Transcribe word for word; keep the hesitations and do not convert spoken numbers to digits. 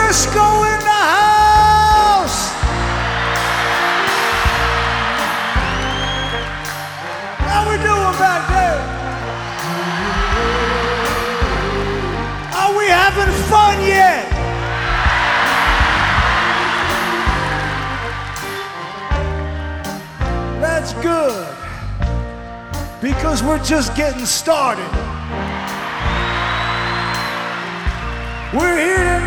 Frisco in the house. How we doing back there? Are we having fun yet? That's good, because we're just getting started. We're here tonight.